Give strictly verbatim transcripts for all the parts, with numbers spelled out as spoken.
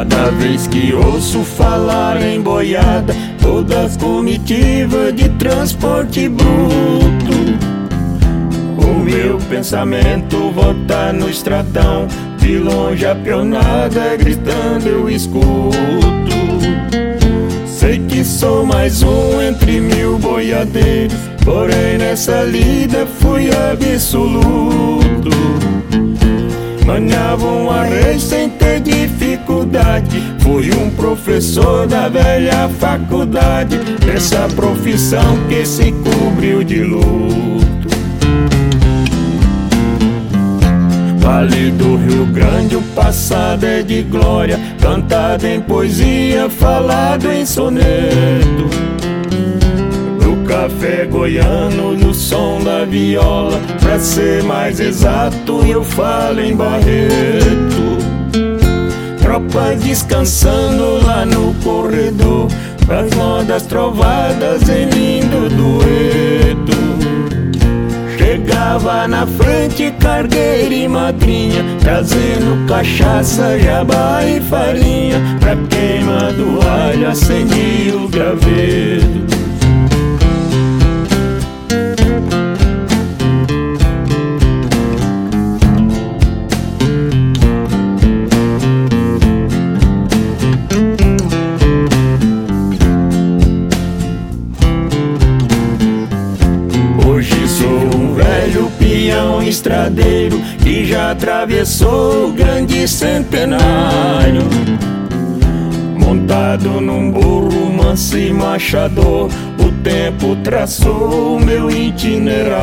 Cada vez que ouço falar em boiada, toda comitiva de transporte bruto, o meu pensamento volta no estradão, de longe a pionada gritando eu escuto. Sei que sou mais um entre mil boiadeiros, porém nessa lida fui absoluto. Manhava um arreio sem ter dificuldade, fui um professor da velha faculdade, dessa profissão que se cobriu de luto. Vale do Rio Grande, o passado é de glória, cantado em poesia, falado em soneto. No café goiano, no som da viola, pra ser mais exato eu falo em Barreto. Tropas descansando lá no corredor, pras modas trovadas em lindo dueto. Chegava na frente cargueira e madrinha, trazendo cachaça, jabá e farinha. Pra queima do alho acendia o graveto. Hoje sou um velho peão estradeiro que já atravessou o grande centenário. Montado num burro manso e machador, o tempo traçou o meu itinerário.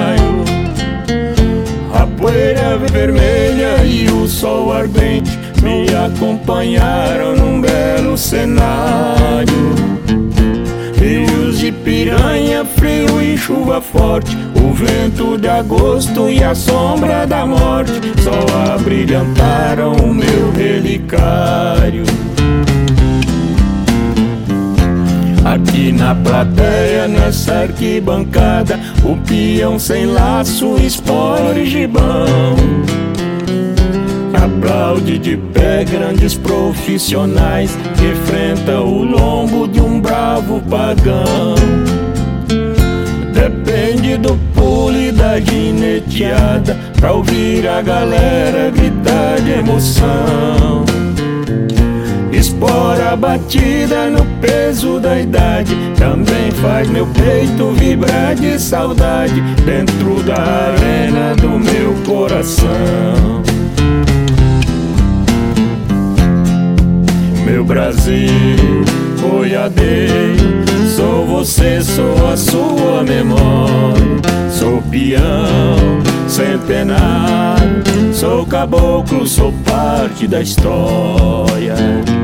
A poeira vermelha e o sol ardente me acompanharam num belo cenário. Rios de piranha, frio e chuva forte, o vento de agosto e a sombra da morte só abrilhantaram o meu relicário. Aqui na plateia, nessa arquibancada, o peão sem laço espora e gibão. Aplaude de pé grandes profissionais que enfrentam o lombo de um bravo pagão. Depende do pulo e da gineteada pra ouvir a galera gritar de emoção. Espora batida no peso da idade também faz meu peito vibrar de saudade dentro da arena do meu coração. Meu Brasil, boiadeiro, sou você, sou a sua memória. Sou peão, centenário, sou caboclo, sou parte da história.